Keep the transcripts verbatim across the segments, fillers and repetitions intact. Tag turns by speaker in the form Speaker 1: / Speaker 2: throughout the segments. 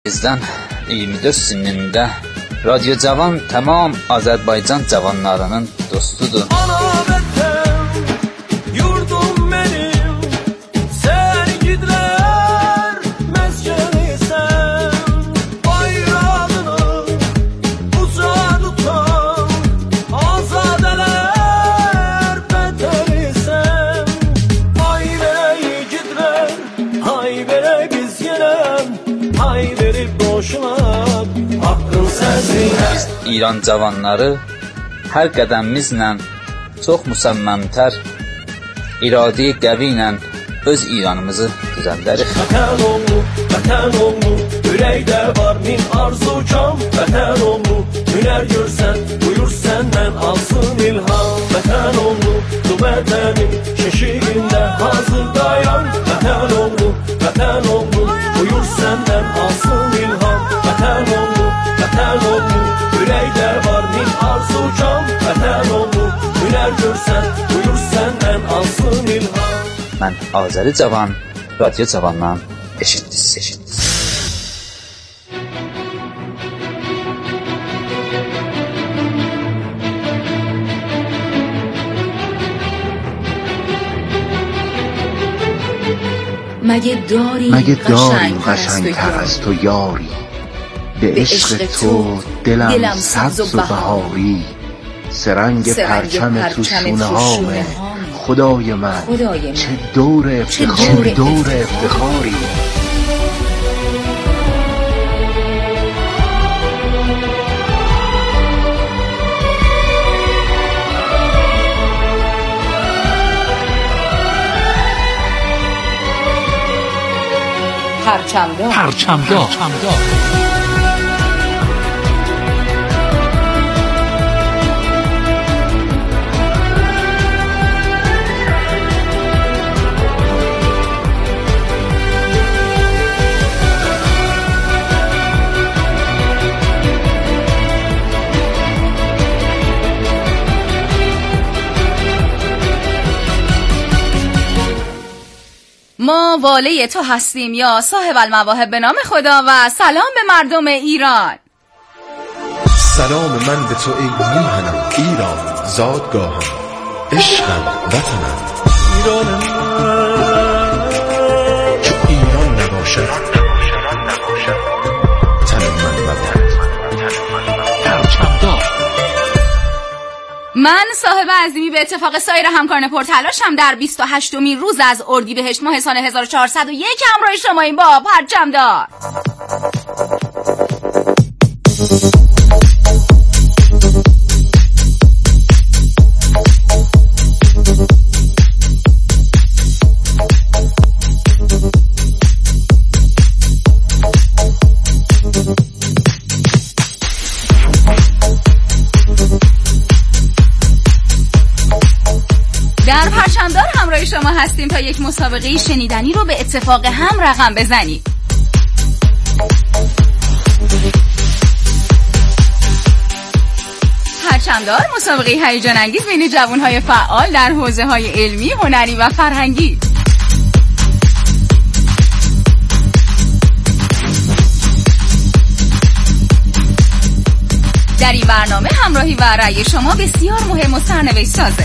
Speaker 1: Bizdən iyirmi dörd sinində Radyo Cavan tamam Azərbaycan cavanlarının dostudur.
Speaker 2: Ana vətən, yurdum mənim, sərgidlər məskənisən, bayrağını uca tutan, azadələr vətənisən. Ay verək igidlər, ay verək biz yenəm, ay verib boşuna haqqın səsi.
Speaker 1: Biz İran cavanları hər qədəmimizlə çox müsəmməmtər, iradi qəvi ilə öz İranımızı düzəldərik.
Speaker 2: Vətən oğlu, vətən oğlu, ürəkdə var min arzu kam. Vətən oğlu, hünər görsən, buyur səndən alsın ilham. Vətən oğlu, bu vətənin keşiyində hazır dayan. Vətən oğlu, vətən oğlu, buyur səndən alsın ilham. Vətən oğlu, vətən oğlu, ürəkdə var min arzu kam. Vətən oğlu, hünər görsən, buyur səndən alsın ilham.
Speaker 1: Mən Azəri Cavan, Radyo Cavandan eşitdiniz, eşitdiniz.
Speaker 3: مگه داری
Speaker 4: مگه داری
Speaker 3: قشنگ‌تر
Speaker 4: قشنگتر از تو یاری، به عشق تو دلم سبز و بهاری، سرنگ پرچم تو شونه هامه خدای من، چه دور افتخاری، دور افتخاری.
Speaker 3: پرچمدار
Speaker 5: پرچمدار
Speaker 3: ما واله تو هستیم یا صاحب المواهب به نام خدا و سلام به مردم ایران.
Speaker 6: سلام من به تو ای میهنم ایران، زادگاهم، عشقم، وطنم. ایران من چو ایران نباشد تن من وطن.
Speaker 5: پرچمدار.
Speaker 3: من صاحب عظیمی به اتفاق سایر همکاران پرتلاشم در بیست و هشتمین روز از اردیبهشت ماه سال هزار و چهارصد و یک همراه شماییم با پرچمدار. در پرچمدار همراه شما هستیم تا یک مسابقه شنیدنی رو به اتفاق هم رقم بزنیم. پرچمدار مسابقه هیجان انگیز بین جوانهای فعال در حوزه‌های علمی، هنری و فرهنگی. در این برنامه همراهی و رأی شما بسیار مهم و سرنوشت سازه.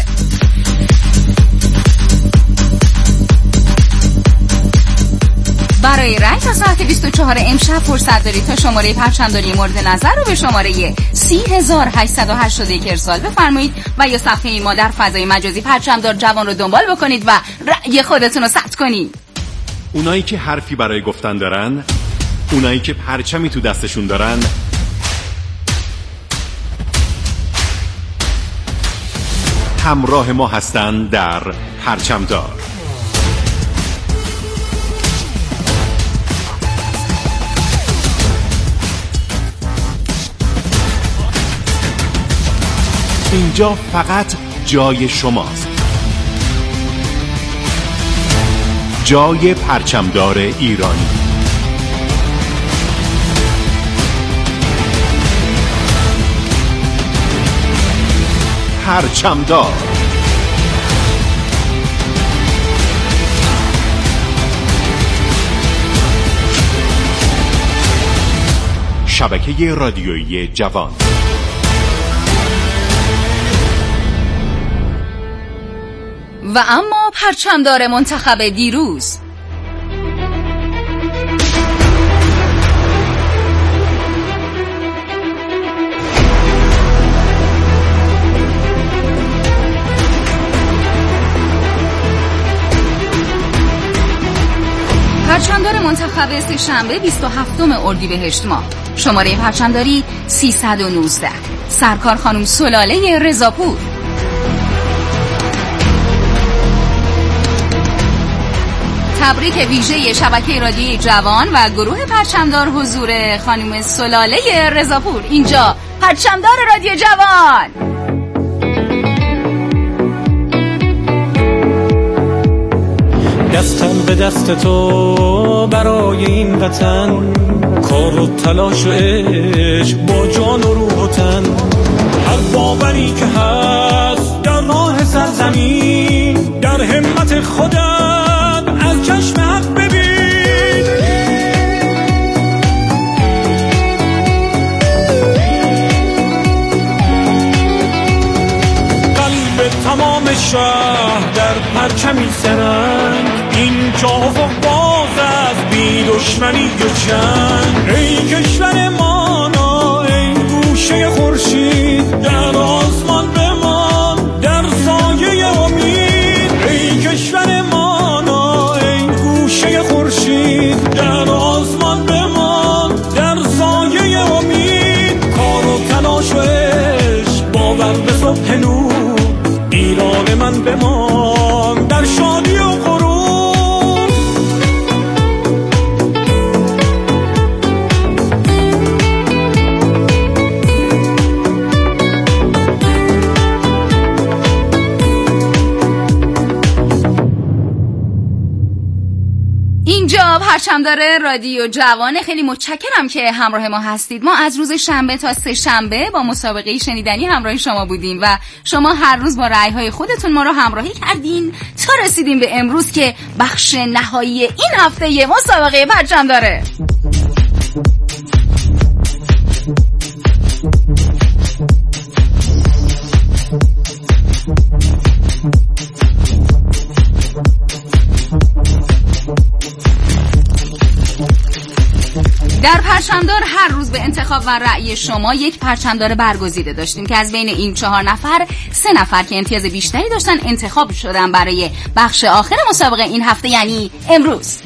Speaker 3: برای رای تا ساعت بیست و چهار امشب فرصت دارید تا شماره پرچمداری مورد نظر رو به شماره سی هزار و هشتصد و هشتاد و یک ارسال بفرمایید و یا صفحه ما در فضای مجازی پرچمدار جوان رو دنبال بکنید و رأی خودتون رو ثبت کنید.
Speaker 7: اونایی که حرفی برای گفتن دارن، اونایی که پرچمی تو دستشون دارن، همراه ما هستن در پرچمدار. اینجا فقط جای شماست، جای پرچمدار ایرانی. پرچمدار. شبکه رادیویی جوان.
Speaker 3: و اما پرچمدار منتخب دیروز. پرچمدار منتخب سه شنبه بیست و هفتم اردیبهشت ماه، شماره پرچمداری سیصد و نوزده، سرکار خانم سلاله رضاپور. تبریک ویژه شبکه رادیویی جوان و گروه پرچمدار حضور خانم سلاله رضاپور. اینجا پرچمدار رادیو جوان.
Speaker 2: دستم به دست تو برای این وطن، کار و تلاش و عشق با جان و روح و تن. هر باوری که هست در راه سرزمین، در همت خودت از چشم حق ببین. قلب تمام شهر در پرچمی سرنگ، این جا افق باز از بی دشمنی و جنگ. ای کشور مانا ای گوشه خورشید، در آسمان بمان در سایه امید. ای کشور مانا ای گوشه خورشید، در آسمان بمان در سایه امید. کار و تلاش و عشق باور به صبح نور، ایران من بمان در شادی و غرور.
Speaker 3: اینجا پرچمدار رادیو جوان. خیلی متشکرم که همراه ما هستید. ما از روز شنبه تا سه شنبه با مسابقه شنیدنی همراه شما بودیم و شما هر روز با رأی‌های خودتون ما رو همراهی کردین تا رسیدیم به امروز که بخش نهایی این هفته مسابقه پرچمداره. در پرچمدار هر روز به انتخاب و رأی شما یک پرچمدار برگزیده داشتیم که از بین این چهار نفر سه نفر که امتیاز بیشتری داشتن انتخاب شدن برای بخش آخر مسابقه این هفته، یعنی امروز.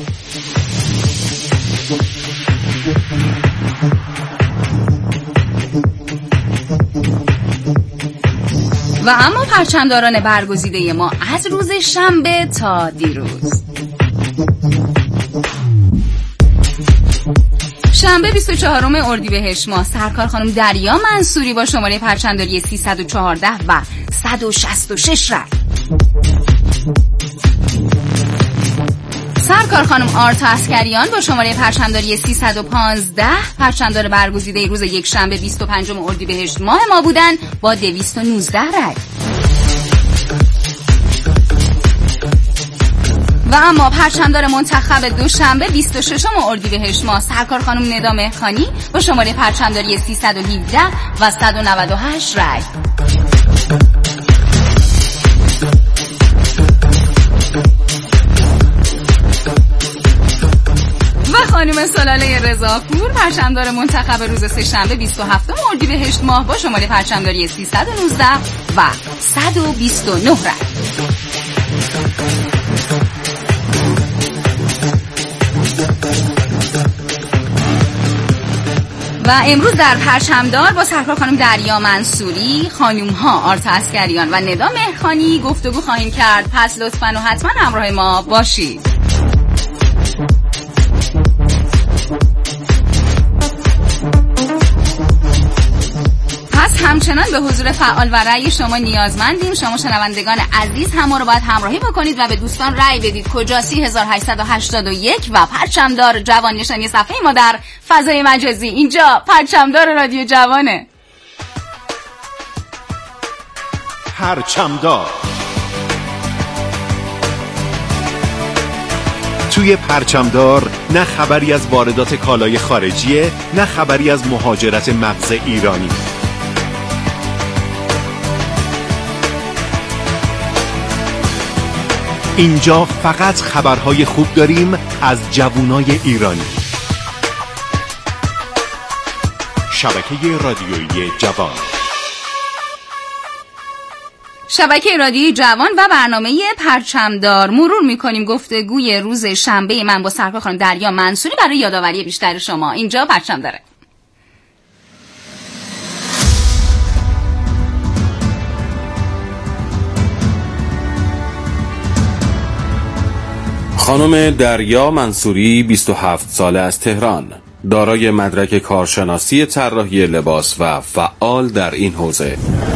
Speaker 3: و اما پرچمداران برگزیده ما از روز شنبه تا دیروز. شنبه بیست و چهارم اردیبهشت ماه، سرکار خانم دریا منصوری با شماره پرچمداری سیصد و چهارده و صد و شصت و شش رای. سرکار خانم آرتا عسکریان با شماره پرچمداری سیصد و پانزده، پرچمدار برگزیده روز یک شنبه بیست و پنجم اردیبهشت ماه ما بودن با دویست و نوزده رای. و اما پرچمدار منتخب دوشنبه بیست و ششم اردیبهشت ماه، سرکار خانم ندا مهرخانی با شماره پرچمداری سیصد و هفده و صد و نود و هشت رای. و خانم سلاله رضاپور پرچمدار منتخب روز سه شنبه بیست و هفتم اردیبهشت ماه با شماره پرچمداری سیصد و نوزده و صد و بیست و نه رای. و امروز در پرچمدار با سرکار خانم دریا منصوری، خانوم ها آرتا عسکریان و ندا مهرخانی گفتگو خواهیم کرد. پس لطفاً و حتما همراه ما باشید. پس همچنان به حضور فعال و رأی شما نیازمندیم. شما شنوندگان عزیز هم ما رو باید همراهی بکنید و به دوستان رأی بدید. کجا؟ سی هزار و هشتصد و هشتاد و یک و پرچمدار جوان نشانی صفحه ما در فضای مجازی. اینجا پرچمدار رادیو جوانه.
Speaker 7: پرچمدار توی پرچمدار نه خبری از واردات کالای خارجیه، نه خبری از مهاجرت مغز ایرانی. اینجا فقط خبرهای خوب داریم از جوانای ایرانی. شبکه رادیویی جوان،
Speaker 3: شبکه رادیویی جوان و برنامه پرچمدار. مرور میکنیم گفتگوی روز شنبه من با سرکار خانم دریا منصوری برای یادآوری بیشتر شما. اینجا پرچم داره.
Speaker 5: خانم دریا منصوری بیست و هفت ساله از تهران، دارای مدرک کارشناسی طراحی لباس و فعال در این حوزه.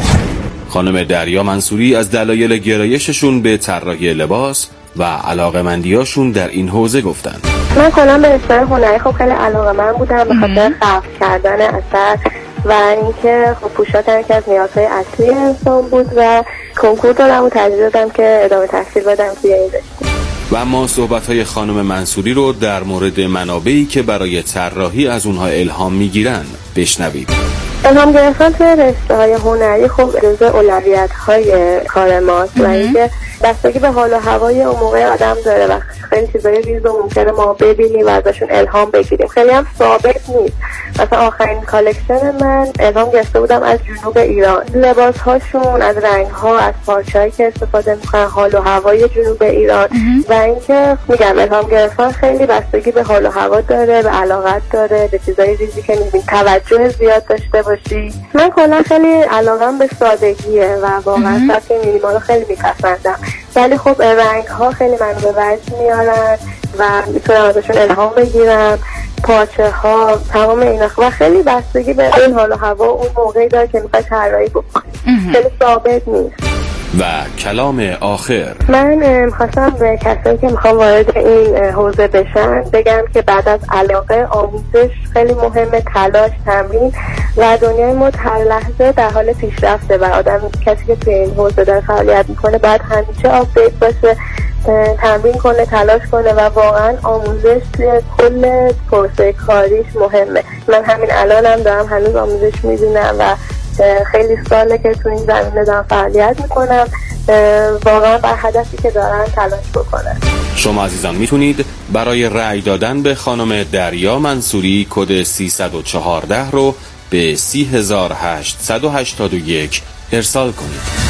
Speaker 5: خانم دریا منصوری از دلایل گرایششون به طراحی لباس و علاقه‌مندیاشون در این حوزه گفتن.
Speaker 8: من کلا به اصطلاح هنری خب خیلی علاقه‌مند بودم به خاطر خلق کردن اثر و اینکه خب پوشاک یکی از نیازهای اصلی انسان بود و کنکور دادم و ترجیح دادم که ادامه تحصیل بدم توی این رشته.
Speaker 5: و اما صحبت‌های خانم منصوری رو در مورد منابعی که برای طراحی از اونها الهام میگیرن بشنوید.
Speaker 8: الهام گرفتن توی رشته‌های هنری خب جزء اولویت‌های کار ماست و اینکه بستگی به حال و هوای اون موقع آدم داره و خیلی چیزای ریز و ممکنه ما ببینیم و ازشون الهام بگیریم. خیلی هم ثابت نیست. مثلا آخرین کالکشن من الهام گرفته بودم از جنوب ایران. لباس‌هاشون، از رنگ‌ها، از پارچه‌ای که استفاده می‌کنن، حال و هوای جنوب ایران و اینکه میگم الهام گرفتن خیلی بستگی به حال و هوا داره، به علاقت داره، به چیزای ریزی که می‌بینی توجه زیاد داشته باشی. من کلا خیلی علاقه‌ام به سادگیه و واقعا سبک مینیمال خیلی می‌پسندم. ولی خب رنگ‌ها خیلی منو به وجد میارن و میتونم ازشون الهام بگیرم. پارچه ها، تمام اینا و خیلی بستگی به این حال و هوا اون موقعی داره که میخوای طراحی بکنی. خیلی ثابت نیست.
Speaker 5: و کلام آخر،
Speaker 8: من خواستم به کسایی که میخوام وارد این حوزه بشن بگم که بعد از علاقه، آموزش خیلی مهمه، تلاش، تمرین و دنیای ما هر لحظه در حال پیشرفته و آدم کسی که توی این حوزه داره فعالیت میکنه باید همیشه آپدیت باشه، تمرین کنه، تلاش کنه و واقعا آموزش توی کل پروسه کاریش مهمه. من همین الانم دارم هنوز آموزش میبینم و خیلی ساله که تو این زمینه دارم فعالیت میکنم، واقعا بر هدفی که دارن تلاش بکنن.
Speaker 5: شما عزیزان میتونید برای رأی دادن به خانم دریا منصوری کد سیصد و چهارده رو به سی هزار هشتصد و هشتاد و یک ارسال کنید.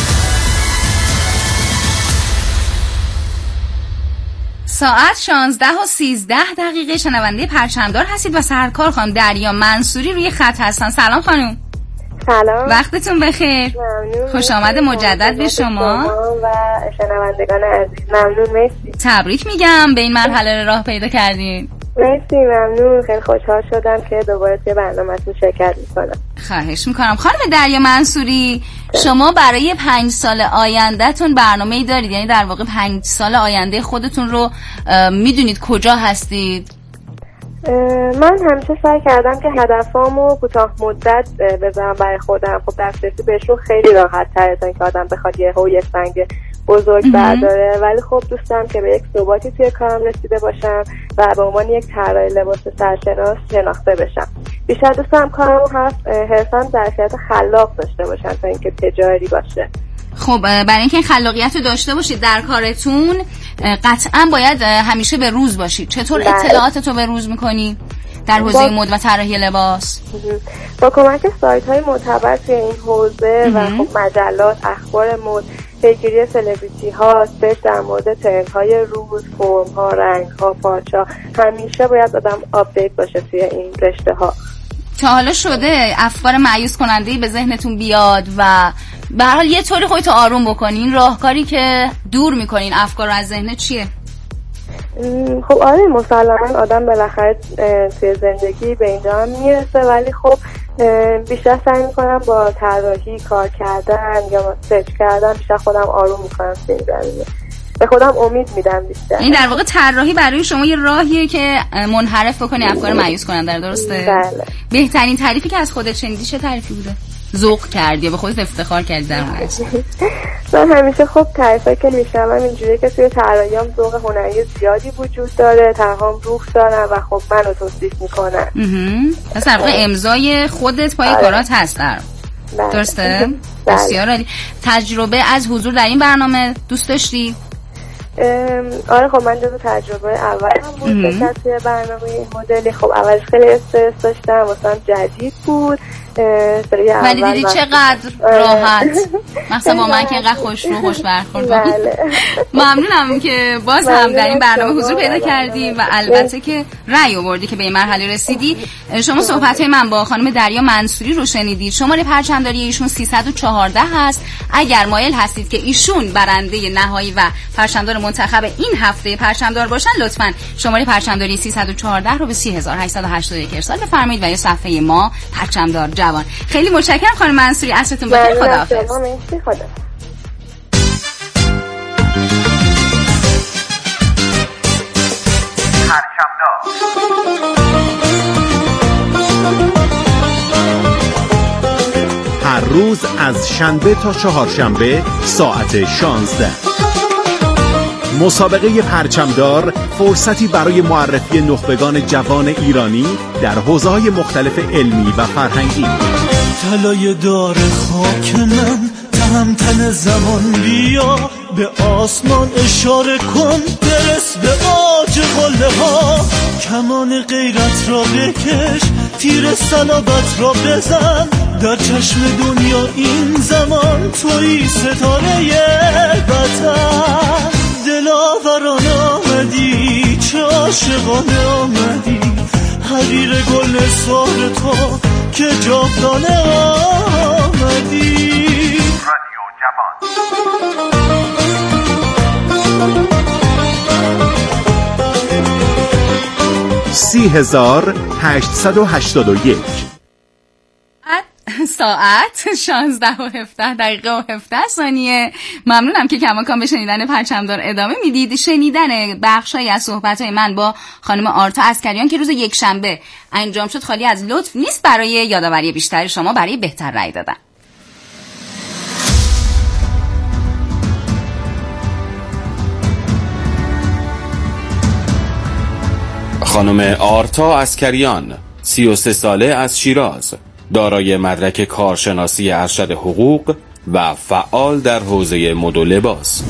Speaker 3: ساعت شانزده و سیزده دقیقه. شنونده پرچمدار هستید و سرکار خانم دریا منصوری روی خط هستن. سلام خانم.
Speaker 8: سلام،
Speaker 3: وقتتون بخیر.
Speaker 8: ممنون.
Speaker 3: خوش آمد مجدد به شما
Speaker 8: و شنوندگان عزیز. ممنون، مرسی.
Speaker 3: تبریک میگم به این مرحله راه پیدا کردین.
Speaker 8: مرسی، ممنون. خیلی خوشحال شدم که دوباره توی برنامه‌تون شرکت میکنم.
Speaker 3: خواهش میکنم. خانم دریا منصوری، شما برای پنج سال آیندهتون برنامه‌ای دارید؟ یعنی در واقع پنج سال آینده خودتون رو میدونید کجا هستید؟
Speaker 8: من همیشه سعی کردم که هدفامو کوتاه مدت بذارم برای خودم. خب دسترسی بهشون خیلی راحت تره تا اینکه آدم بخواد یه هوی سنگ بزرگ برداره، ولی خب دوست دارم که به یک ثباتی توی کارم رسیده باشم و به عنوان یک طراح لباس سرشناس شناخته بشم. بیشتر دوست دارم کارمو حرفاً ظرفیت خلاق داشته باشم تا اینکه تجاری باشه.
Speaker 3: خب برای اینکه این خلاقیت رو داشته باشید در کارتون قطعا باید همیشه به روز باشید. چطور اطلاعاتت رو به روز میکنی در حوزه مد و طراحی لباس؟
Speaker 8: با کمک سایت های معتبر توی این حوزه و خب مجلات، اخبار مد، پیگیری سلبریتی ها، سرچ در مورد ترند های روز، فرم ها، رنگ ها، پارچه ها، همیشه باید آدم آپدیت باشه توی این رشته ها.
Speaker 3: تا حالا شده افکار مایوس کننده‌ای به ذهنتون بیاد و به هر حال یه طوری خودتو آروم بکنین؟ راهکاری که دور میکنین افکار رو از ذهنت چیه؟
Speaker 8: خب آره، مسلماً آدم بالاخره توی زندگی به اینجا هم میرسه، ولی خب بیشتر سعی میکنم با طراحی کار کردن یا سرچ کردن بیشتر خودم آروم میکنم توی این زمینه. به خودم امید میدم بیشتر.
Speaker 3: این در واقع طراحی برای شما یه راهیه که منحرف بکنی افکار مایوس کننده، درسته؟
Speaker 8: بله.
Speaker 3: بهترین تعریفی که از خودت شنیدی چه تعریفی بوده؟ ذوق کردی یا به خودت افتخار کردی در مورد؟
Speaker 8: من همیشه خب تعریفایی که میشنوم اینجوریه که توی طراحیام ذوق هنری زیادی وجود داره، طرحام روح دارن و خب منو توصیف میکنن.
Speaker 3: پس در واقع امضای خودت پای کارات هست در درسته؟ بسیار عالی. تجربه از حضور در این برنامه دوست داشتی؟
Speaker 8: آره خب من جزو تجربه اولم بود بکنم توی برنامه این مدلی. خب اولش خیلی استرس داشتم، واسم جدید بود
Speaker 3: ولی دیدی چقدر راحت مثلا با من که اینقدر خوش رو خوش برخورد بود. ممنونم که باز هم در این برنامه حضور پیدا کردی و البته که رأی آوردی که به این مرحله رسیدی. شما صحبت‌های من با خانم دریا منصوری رو شنیدید. شماره پرچمداری ایشون سیصد و چهارده هست. اگر مایل هستید که ایشون برنده نهایی و پرچمدار منتخب این هفته پرچمدار باشن، لطفاً شماره پرچمداری سیصد و چهارده رو به سی هزار و هشتصد و هشتاد و یک ارسال بفرمایید و یا صفحه ما پرچمدار جوان. خیلی متشکرم خانم منصوری، عصرتون بخیر. خداحافظ.
Speaker 8: خدا.
Speaker 7: هر روز از شنبه تا چهارشنبه ساعت شانزده مسابقه پرچمدار، فرصتی برای معرفی نخبگان جوان ایرانی در حوزه‌های مختلف علمی و فرهنگی.
Speaker 2: طلای دار خاک من تهمتن زمان، بیا به آسمان اشاره کن، برس به آج قله ها، کمان غیرت را بکش، تیر صلابت را بزن، در چشم دنیا این زمان توی ستاره وطن. دلاوران آمدی، چه عاشقانه آمدی، حریر گل نثار تو که جاودانه آمدی. رادیو جوان.
Speaker 7: سی هزار هشتصد و هشتاد و یک
Speaker 3: ساعت شانزده و هفده دقیقه و هفده ثانیه. ممنونم که کماکان به شنیدن پرچمدار ادامه میدید. شنیدن بخشایی از صحبت‌های من با خانم آرتا عسکریان که روز یک شنبه انجام شد خالی از لطف نیست برای یادآوری بیشتر شما برای بهتر رأی دادن.
Speaker 5: خانم آرتا عسکریان، سی و سه ساله از شیراز، دارای مدرک کارشناسی ارشد حقوق و فعال در حوزه مد و لباس.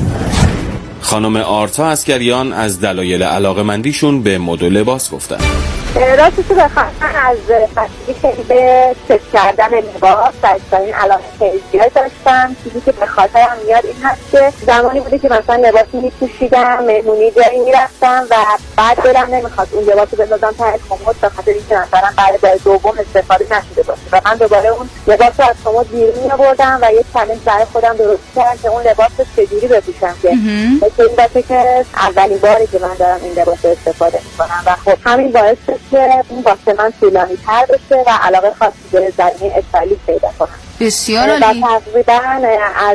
Speaker 5: خانم آرتا عسکریان از دلایل علاقه‌مندیشون به مد و لباس گفتن.
Speaker 8: راستش رو بخوام من از بچگی خیلی به ست کردن لباس و این علاقه خیلی زیاد داشتم. چیزی که به خاطرم میاد این هست که زمانی بوده که مثلا لباسی میپوشیدم، مهمونی جایی میرفتم و بعد دلم نمیخواد اون لباسو بذارم ته کمد به خاطر اینکه مثلا بعد بار دوم استفاده نشده باشه و من دوباره اون لباس رو از کمد بیرون میآوردم و یه چالش برای خودم درست کردم که اون لباس رو چجوری بپوشم که مثل این باشه که اولین باری که من دارم این لباس رو استفاده میکنم و خب همین باعث که این واسه من طولانی تر بشه و علاقه خاصی به زمینه استایلیش پیدا کنم.
Speaker 3: بسیار عالی.
Speaker 8: و تقریبا از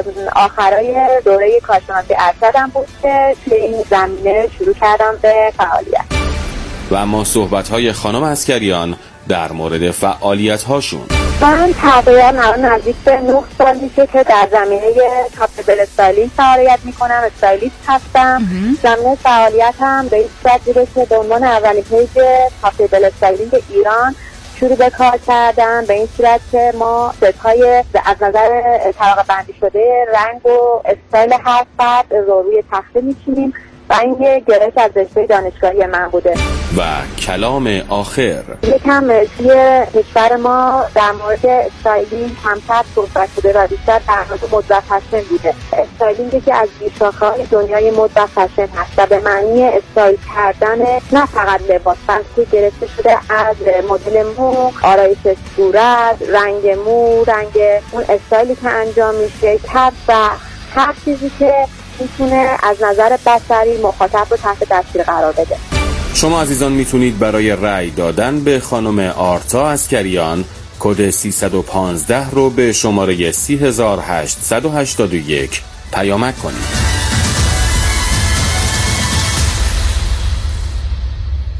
Speaker 8: آخرای دوره کارشناسی ارشدم بود که توی این زمینه شروع کردم به فعالیت.
Speaker 5: و اما صحبت‌های خانم عسکریان در مورد فعالیت‌هاشون.
Speaker 8: من تقریبا نزدیک به نه سال میشه که در زمینه کاپبل استایلینگ فعالیت میکنم، استایلیست هستم. زمینه فعالیتم به این صورت بوده که به عنوان اولین پیج کاپبل استایلینگ ایران شروع به کار کردم، به این صورت که ما ست‌های از نظر طبقه بندی شده رنگ و استایل هر فرد رو روی تخته میچینیم و این یه گرایش از رشته دانشگاهی من بوده.
Speaker 5: و کلام آخر
Speaker 8: یکم توی کشور ما در مورد استایلینگ کمتر صحبت شده و بیشتر در مورد مد و فشن بوده. استایلینگ که از زیرساخت‌های دنیای مد و فشن هست و به معنی استایل کردن نه فقط لباس بلکه گرفته شده از مدل مو، آرایش صورت، رنگ مو، رنگ اون استایلی که انجام میشه، کپ و هر چیزی که میتونه از نظر بصری مخاطب رو تحت تاثیر قرار بده.
Speaker 5: شما عزیزان میتونید برای رأی دادن به خانم آرتا عسکریان کد سیصد و پانزده رو به شماره سی هزار و هشتصد و هشتاد و یک پیامک کنید.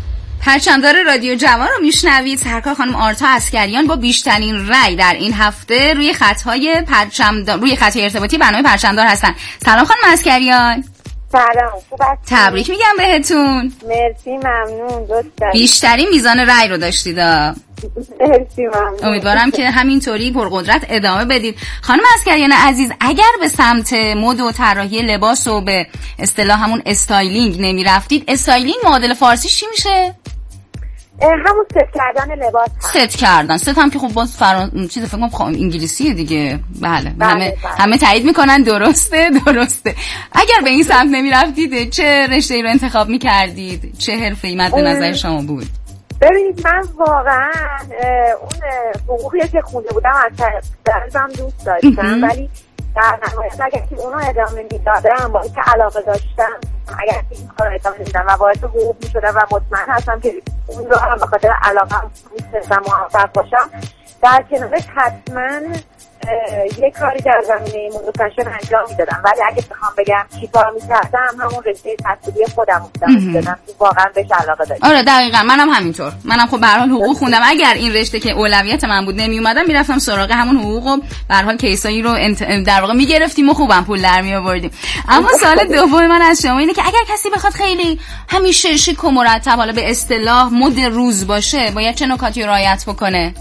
Speaker 3: پرچمدار رادیو جوان رو میشنوید. سرکار خانم آرتا عسکریان با بیشترین رأی در این هفته روی خطهای پرچمدار روی خطهای ارتباطی برنامه پرچمدار هستن. سلام خانم عسکریان.
Speaker 8: سلام، خوب هستید؟
Speaker 3: تبریک میگم بهتون.
Speaker 8: مرسی، ممنون. دوست
Speaker 3: بیشترین میزان رأی رو داشتید.
Speaker 8: مرسی، ممنون.
Speaker 3: امیدوارم که همینطوری پرقدرت ادامه بدید. خانم عسکریان عزیز، اگر به سمت مد و طراحی لباس و به اصطلاح همون استایلینگ نمی رفتید، استایلینگ معادل فارسیش چی میشه؟
Speaker 8: همون ست کردن لباس هم.
Speaker 3: ست کردن. ست هم که خب باز فران چیز فکر کنم انگلیسیه دیگه. بله,
Speaker 8: بله
Speaker 3: همه
Speaker 8: بله.
Speaker 3: همه تایید میکنن درسته درسته. اگر به این سمت نمیرفتید چه رشته‌ای رو انتخاب میکردید؟ چه حرفه‌ای مد نظر شما بود؟
Speaker 8: ببینید، من واقعا اون حقوقی که خونده بودم از درزم دوست داشتم، ولی در نهایت اگر که اونو ادامه میدادم، با اینکه علاقه داشتم، اگر که این کار ادامه میدادم و وارد حقوق میشدم و مطمئن هستم که اون رو هم به خاطر علاقه هم میتونستم موفق باشم، در کنارش حتما یه کاری در زمینه مد فشن انجام میدادم. ولی اگه بخوام بگم چی کار میکردم، همون رشته تحصیلی خودم ادامه میدادم که واقعا بهش علاقه داشتم.
Speaker 3: آره دقیقاً، منم همینطور. منم خب به هر حال حقوق خوندم. اگر این رشته که اولویت من بود نمی اومدم، میرفتم سراغ همون حقوق و به هر حال کیسایی رو انت... در واقع میگرفتیم و خوبم پول در می آوردیم. اما سوال دوم من از شما اینه که اگر کسی بخواد خیلی همیشه شیک و مرتب، حالا به اصطلاح مد روز باشه، باید چه نکاتی رعایت بکنه؟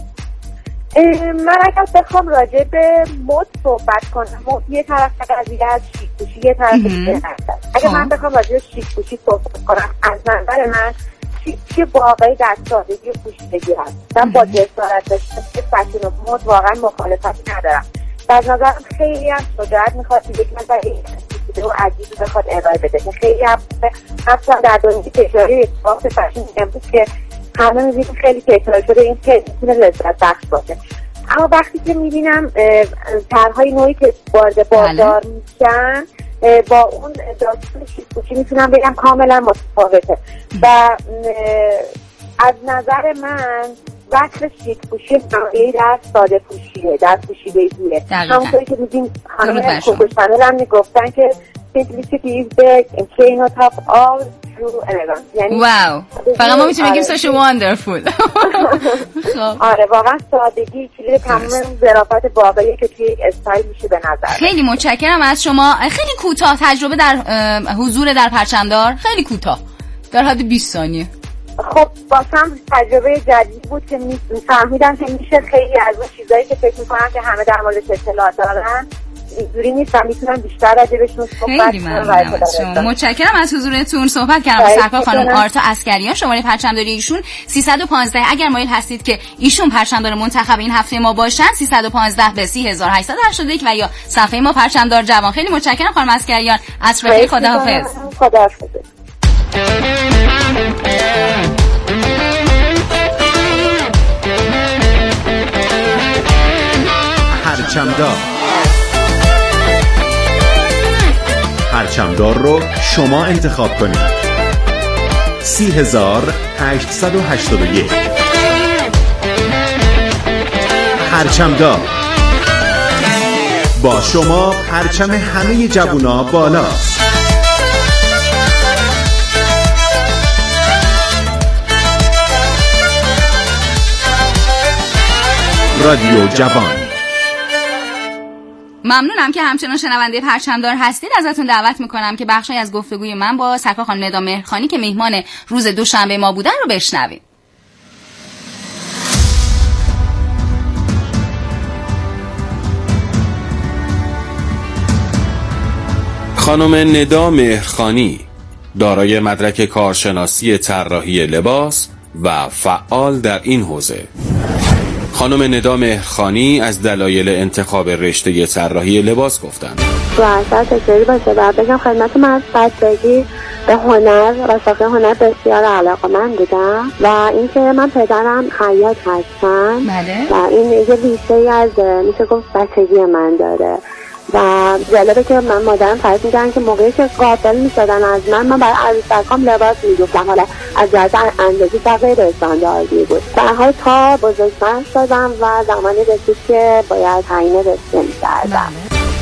Speaker 8: من اگر بخوام راجع به مد صحبت کنم، مد یه طرف قضیه از شیک پوشی، یه طرف دیگه هست. اگه من بخوام راجع به شیک پوشی صحبت کنم، از نظر من شیک واقعی در سادگی و پوشیدگی هست. من با جسارت داشتم که فشن و مد واقعا مخالفتی ندارم. از نظرم خیلی هم شجاعت میخواد که یک نفر پوشیده و عجیبی بخواد ارائه بده، که خیلی هم اصلا در دنیای تجاری اتفاق فشن امروز که همه میبینیم خیلی تکرار شده، این که میتونه لذت بخش باشه. اما وقتی که میبینم طرحهای نوعی که وارد بازار میشن، با اون داستان شیک پوشی میتونم بگم کاملا متفاوته. و از نظر من وقت شیک پوشی نوعی در ساده پوشیه، در پوشیدگیه. همونطوری که میدیم خانم کوکو شانل هم میگفتن که simplicity is the keynote of all true elegance. یعنی
Speaker 3: واو، فقط ما میتونیم بگیم such a wonderful.
Speaker 8: آره واقعا سادگی کلید تمام ظرافت واقعی که توی یک استایل میشه به نظر.
Speaker 3: خیلی متشکرم از شما. خیلی کوتاه تجربه در حضور در پرچمدار، خیلی کوتاه، در حد بیست ثانیه.
Speaker 8: خب واسم تجربه جدید بود که میفهمیدم که میشه خیلی از اون چیزایی که فکر میکنم که همه در موردش اطلاع دارن اینجوری نیست و میتونم بیشتر راجبشون صحبت کنم.
Speaker 3: متشکرم از حضورتون. صحبت کردم با سرکار خانم آرتا عسکریان، شماره پرچمداری ایشون سیصد و پانزده. اگر مایل هستید که ایشون پرچمدار منتخب این هفته ما باشن، سیصد و پانزده به سی هزار و هشتصد و هشتاد و یک و یا صفحه ما پرچمدار جوان. خیلی متشکرم خانم عسکریان. عصر بخیر، خداحافظ.
Speaker 8: خداحافظ.
Speaker 7: پرچمدار پرچمدار رو شما انتخاب کنید. سی هزار هشتصد و هشتاد و یک. پرچمدار با شما، پرچم همه جوونا بالا. رادیو جوان.
Speaker 3: ممنونم که همچنان شنونده پرچمدار هستید. ازتون دعوت میکنم که بخشی از گفتگوی من با سرکار خانم ندا مهرخانی که مهمان روز دوشنبه ما بودن رو بشنویم.
Speaker 5: خانم ندا مهرخانی دارای مدرک کارشناسی طراحی لباس و فعال در این حوزه. خانم ندا مهرخانی از دلایل انتخاب رشته طراحی لباس گفتند.
Speaker 8: تو اصلا تجاری باشه و بگم خدمت من از بچگی به هنر و شاخه هنر بسیار علاقه‌مند بودم و اینکه من پدرم خیاط هستن.
Speaker 3: بله.
Speaker 8: و این یه ریشه‌ای از میشه گفت بچگی من داره و جالبه که من مادرم فرض می‌کردن که موقعی که قابل می‌شدن از من من برای عروسکام لباس می‌گفتم، حالا از جهت اندازی تا غیر استانداردی بود. در حال تا بزرگتر شدم و زمانی رسید که باید تعیین رشته می‌کردم.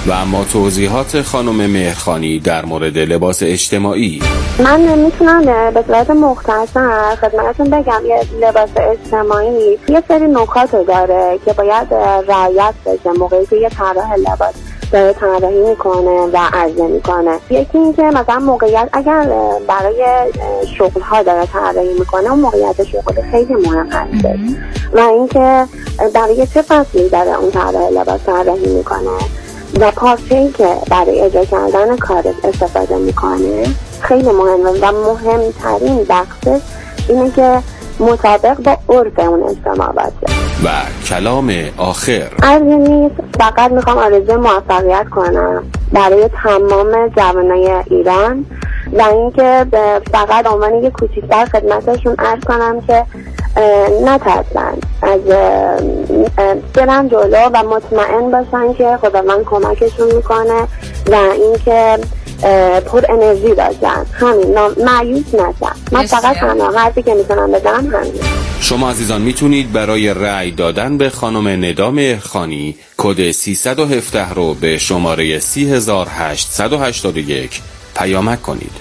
Speaker 5: و اما توضیحات خانم مهرخانی در مورد لباس اجتماعی.
Speaker 8: من میتونم به صورت مختصر خدمتتون بگم یه لباس اجتماعی یه سری نکات داره که باید رعایت بشه موقعی که یه طراح لباس داره طراحی میکنه و عرضه میکنه. یکی این که مثلا موقعیت اگر برای شغل ها داره طراحی میکنه اون موقعیت شغل خیلی مهم هست و اینکه برای چه فصلی داره اون طراح لباس طراحی میکنه و پارچه‌ای که برای اجرا کردن کارش استفاده میکنه خیلی مهمه و مهمترین بخشش اینه که مطابق با عرف اون اجتماع باشه.
Speaker 5: و کلام آخر
Speaker 8: عرضی نیست، فقط میخوام آرزوی موفقیت کنم برای تمام جوانای ایران و اینکه فقط عنوان یک کوچیک‌تر خدمتشون عرض کنم که نترسن از برن جلو و مطمئن باشن که خداوند کمکشون میکنه و اینکه پر انرژی داشتن، همین، مایوس نشن. من فقط تنها حرفی که میتونم بزنم همین.
Speaker 5: شما عزیزان میتونید برای رأی دادن به خانم ندا مهرخانی کد سیصد و هفده رو به شماره سی هزار هشتصد و هشتاد و یک پیامک کنید.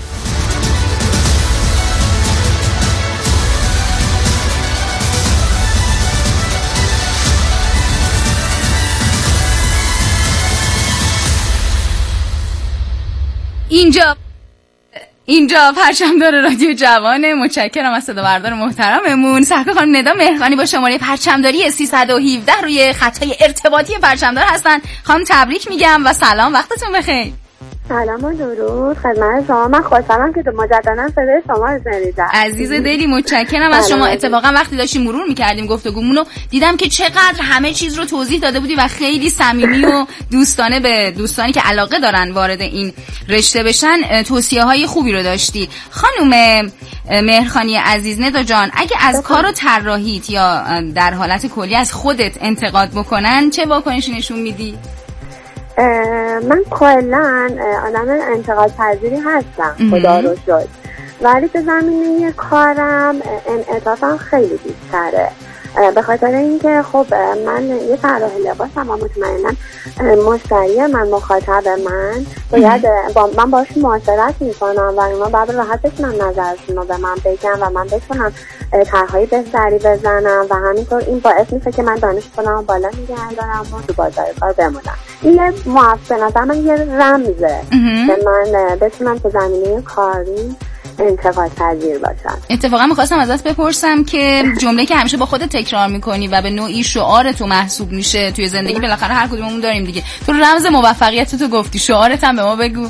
Speaker 3: اینجا اینجا پرچمدار رادیو جوانه. متشکرم از صدا بردار محترممون صاحب خانم ندا مهرخانی با شماره پرچمداری سیصد و هفده روی خطای ارتباطی پرچمدار هستن. خانم تبریک میگم و سلام، وقتتون بخیر.
Speaker 8: سلام و درود خدمت شما. من خوشحالم که مجددا صدای شما رو شنیدم.
Speaker 3: عزیز دلی متشکرم از شما. اتفاقا وقتی داشتیم مرور می‌کردیم گفتگومونو دیدم که چقدر همه چیز رو توضیح داده بودی و خیلی صمیمی و دوستانه به دوستانی که علاقه دارن وارد این رشته بشن توصیه‌های خوبی رو داشتی. خانم مهرخانی عزیز، ندا جان، اگه از کار و طراحیت یا در حالت کلی از خودت انتقاد بکنن چه واکنشی نشون میدی؟
Speaker 8: من کلاً آدم انتقاد پذیری هستم، خدا رو شکر، ولی به زمینه کارم انعطافم خیلی بیشتره به خاطر اینکه خب من یه طراح لباسم و مطمئنا مشتری من، مخاطب من باید با من باش معاشرت میکنم و اونا باید راحت بتونن نظرشون رو به من بگن و من بتونم طرحهای بهتری بزنم و همینطور این باعث میشه که من دانش خودم بالا نگه دارم و تو بازار کار بمونم. این یه موفقیت من یه رمزه که من بتونم تو زمینه کاری انتقاد پذیر باشم.
Speaker 3: اتفاقا میخواستم ازت بپرسم که جمله که همیشه با خودت تکرار میکنی و به نوعی شعار تو محسوب میشه توی زندگی، بالاخره هر کدوممون داریم دیگه، تو رمز موفقیت تو گفتی، شعارت هم به ما بگو.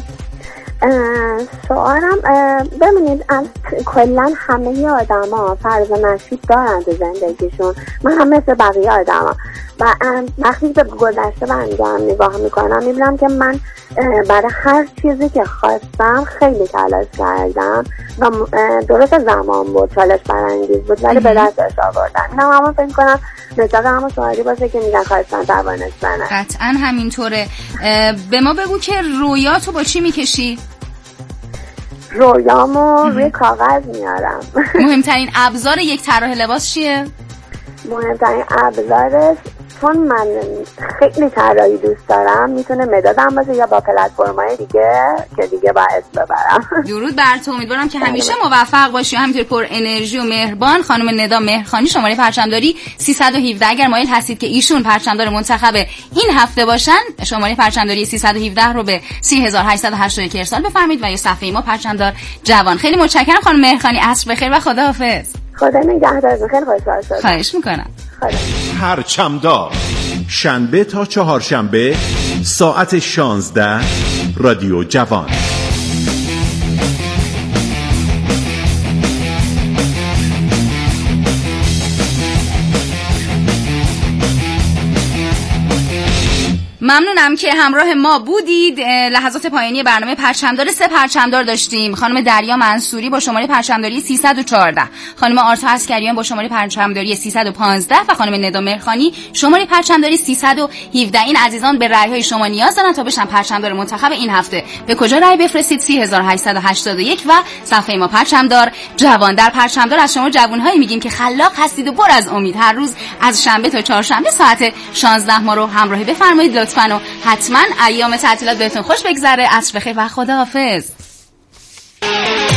Speaker 8: شعارم ببینید کلا همه آدم ها فرض نصیب دارن تو زندگیشون. من هم مثل بقیه آدم ها و وقتی به گذشته برمیگردم نگاه میکنم میبینم که من برای هر چیزی که خواستم خیلی تلاش کردم و درست زمان بود، چالش برانگیز بود، ولی به دستش آوردم. اینم همون فکر کنم مثال همون شعاری باشه که میگن خواستن توانستن.
Speaker 3: قطعا همینطوره. به ما بگو که رویاتو با چی میکشی؟
Speaker 8: رویامو روی کاغذ میارم.
Speaker 3: مهمترین ابزار یک طراح لباس چیه؟
Speaker 8: مهمترین ابزارش، چون من خیلی طراحی دوست دارم، میتونه مدادم باشه یا با پلتفرم‌های دیگه که دیگه با اسم ببرم.
Speaker 3: درود بر تو، امیدوارم که همیشه موفق باشی و همینطور پر انرژی و مهربان. خانم ندا مهرخانی، شماره پرچمداری سیصد و هفده. اگر مایل هستید که ایشون پرچمدار منتخب این هفته باشن، شماره پرچمداری سیصد و هفده رو به سی هزار هشتصد و هشتاد و یک ارسال بفرمایید و یا صفحه ما پرچمدار جوان. خیلی متشکرم خانم مهرخانی، عصر بخیر و خداحافظ.
Speaker 8: خدا نگهدارتون. خیلی خوشحال شدم.
Speaker 3: خواهش میکنم.
Speaker 7: پرچمدار، شنبه تا چهارشنبه ساعت شانزده، رادیو جوان.
Speaker 3: ممنونم که همراه ما بودید. لحظات پایانی برنامه پرچمدار سه پرچمدار داشتیم. خانم دریا منصوری با شماره پرچمداری سیصد و چهارده، خانم آرتا عسکریان با شماره پرچمداری سیصد و پانزده و خانم ندا مهرخانی شماره پرچمداری سیصد و هفده. این عزیزان به رأی‌های شما نیاز دارن تا بشن پرچمدار منتخب این هفته. به کجا رأی بفرستید؟ سی هزار هشتصد و هشتاد و یک و صفحه ما پرچمدار جوان. در پرچمدار از شما جوان‌هایی میگیم که خلاق هستید و پر از امید. هر روز از شنبه تا چهارشنبه ساعت شانزده ما رو همراهی بفرمایید لطفاً. لطفاً و حتما ایام تعطیلات بهتون خوش بگذره. عصر بخیر و خداحافظ.